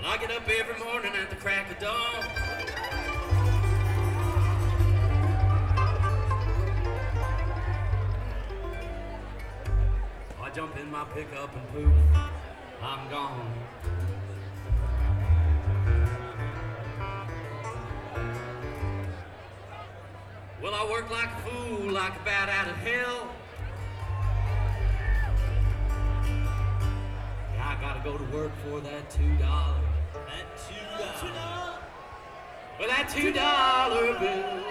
I get up every morning at the crack of dawn. I jump in my pickup and poof, I'm gone. Well, I work like a fool, like a bat out of hell. I gotta go to work for that $2. That $2. Well, that $2 bill.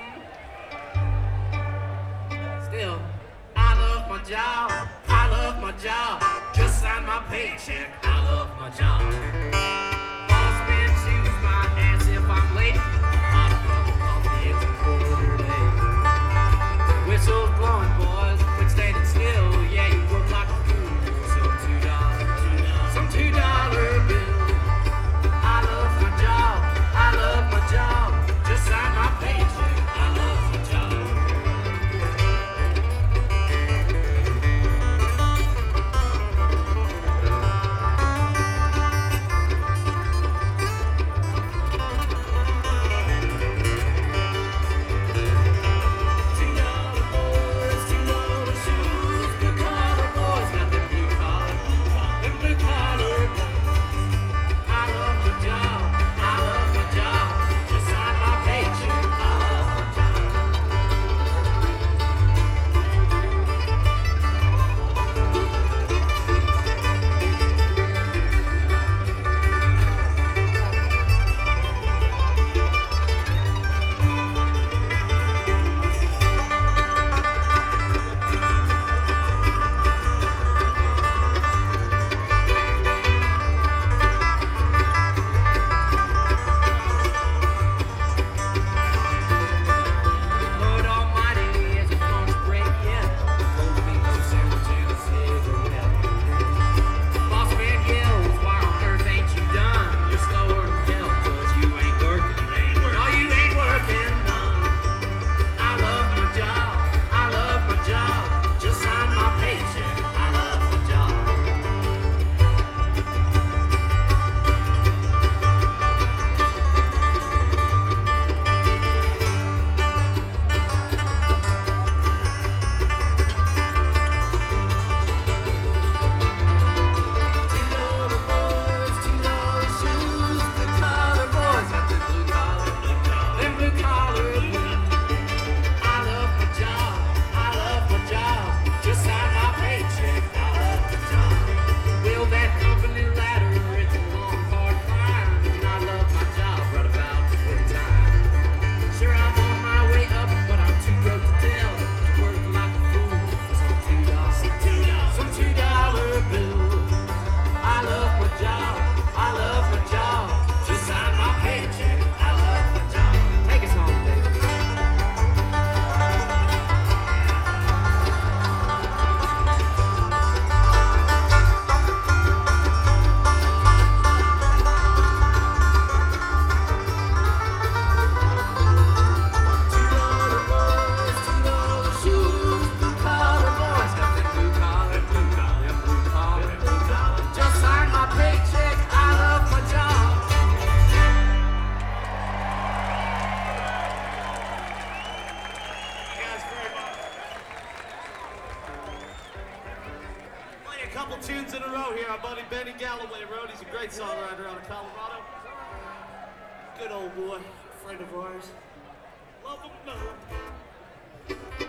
Still, I love my job. I love my job. Just sign my paycheck. I love my job. Boss man choose my ass if I'm late. Hot cup of coffee, it's a quarter late. Whistles blowing, boys, quit standing still. Yeah, you work like a fool. Some $2 bill. I love my job. I love my job. Just sign my paycheck. I love my job. Couple tunes in a row here. Our buddy Benny Galloway wrote. He's a great songwriter out of Colorado. Good old boy, friend of ours. Love him, no.